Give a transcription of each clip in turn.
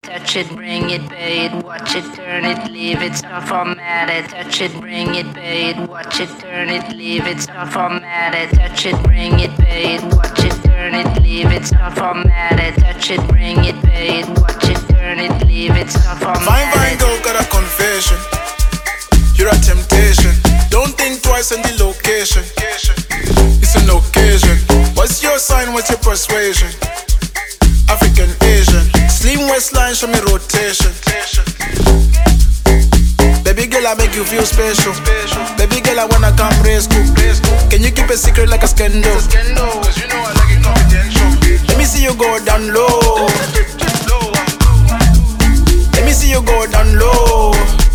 touch it, bring it, pay it, watch it, turn it, leave it, stop formatted, touch it, bring it, pay it, watch it, turn it, leave it, stop formatted, touch it, bring it, pay it, watch it, turn it, leave it, stop formatted, touch it, bring it, pay it, watch it, turn it, leave it, stop formatted. Fine girl, got a confession. You're a temptation. Don't think twice on the location. It's an occasion. What's your sign? What's your persuasion? African, Asian. Slim waistline, show me rotation. Baby girl, I make you feel special. Baby girl, I wanna come race cook. Can you keep a secret like a scandal? Cause you know I like it confidential. Let me see you go down low. Let me see you go down low.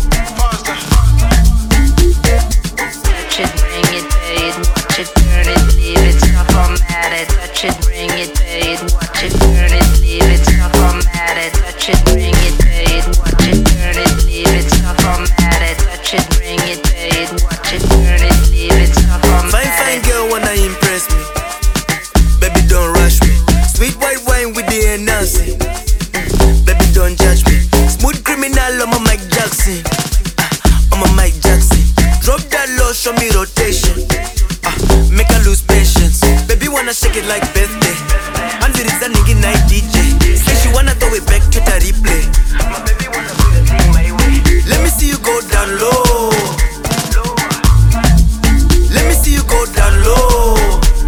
Touch it, bring it, pay it, watch it, turn it, leave it, stop formatted. Touch it, bring it, pay it, watch it, turn it, leave it, stop formatted. Touch it, bring it, pay it, watch it, turn it, leave it, stop formatted. Touch it, bring it, pay it, watch it, turn it, leave it, stop formatted. Fine girl wanna impress me. Baby don't rush me. Sweet white wine with the Nancy. Baby don't judge me. Smooth criminal, I'm a Mike Jackson. I'm a Mike Jackson. Drop that low, show me rotation. Make her lose patience. Baby wanna shake it like birthday. And there is a nigga night DJ. Say she wanna throw it back to the replay. Let me see you go down low. Let me see you go down low.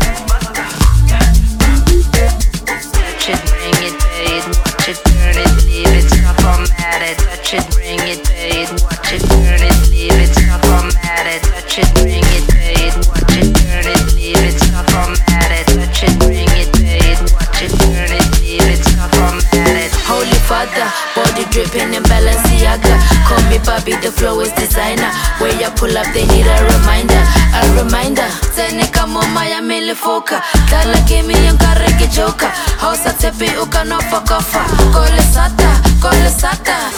Touch it, bring it, pay it, watch it, turn it, leave it, stop formatted. Touch it, bring it, pay it, watch it, turn it, leave it, stop formatted. Touch it, bring it, pay it, watch it, turn it, leave it, stop formatted. Touch it, bring it, pay it, watch it, turn it, leave it, stop formatted. Holy Father, body dripping in Balenciaga. Call me Bobby, the flow is designer. Where you pull up, they need a reminder. A reminder. Tenika mama ya milifoka. Dala kimi yung kariki joka. Hausa tepi uka no fakafa. Kole sata.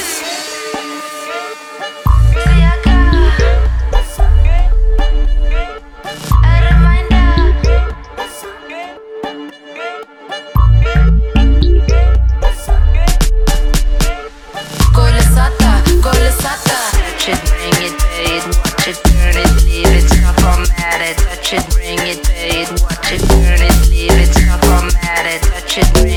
Touch it, bring it, pay it, watch it, turn it, leave it, stop formatted. Touch it, bring it, pay it, watch it, turn it, leave it, stop formatted. Touch it,